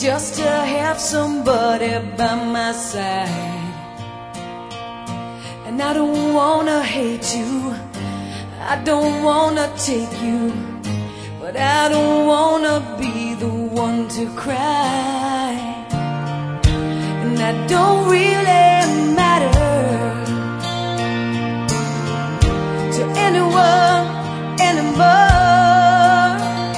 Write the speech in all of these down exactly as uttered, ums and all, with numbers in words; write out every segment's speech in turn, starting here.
just to have somebody by my side. And I don't wanna hate you, I don't wanna take you, but I don't wanna be the one to cry. And that don't really matter to anyone anymore.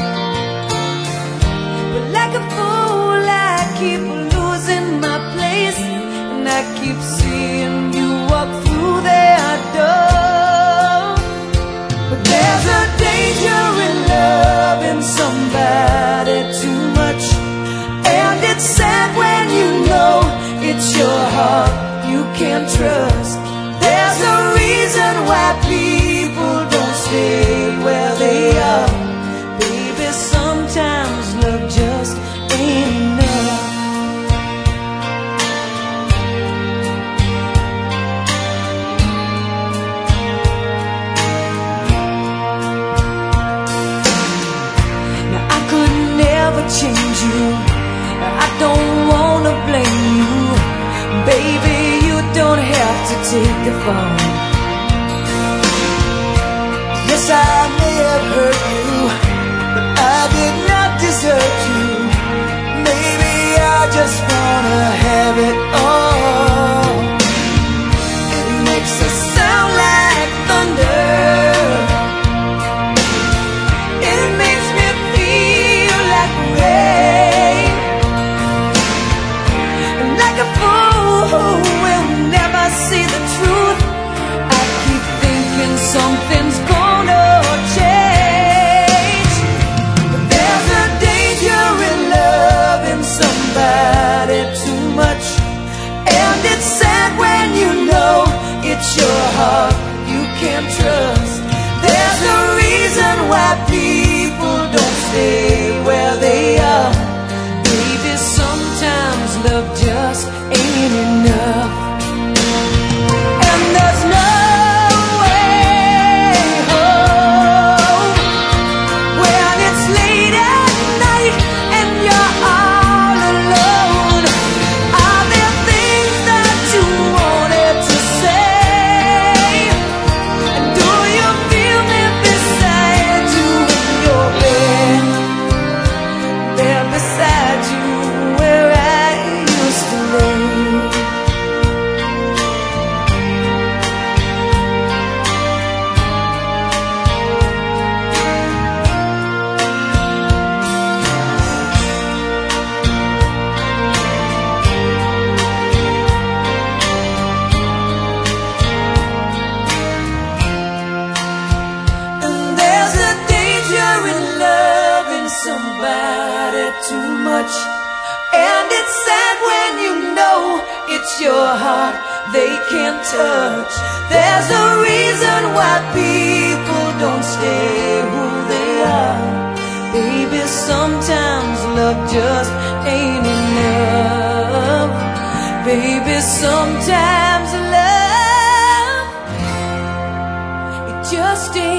But like a fool I keep losing my place, and I keep seeing you walk through their door. But there's a danger in loving somebody too much, and it's sad when you know it's your heart you can't trust. There's a reason why people don't stay where they are. Baby, sometimes love just ain't enough. Now I could never change you, I don't wanna blame you. Baby, you don't have to take the fall. Yes, I may have hurt you, but I did not desert you. Maybe I just wanna have it all. It makes us sound like thunder, it makes me feel like rain, and like a fool who will never see the truth, I keep thinking something's gonna change. But there's a danger in loving somebody too much, and it's sad when you know it's your heart you can't trust. There's a reason why people don't stay where they are. Baby, sometimes love just ain't enough. And there's no way home when it's late at night and you're all alone. Are there things that you wanted to say? And do you feel me beside you in your bed? There beside you where I used to lay. And there's a danger in loving somebody too much, and it's sad when you know it's your heart they can't touch. There's a reason why people don't stay who they are. Baby, sometimes love just ain't enough. Baby, sometimes love, it just ain't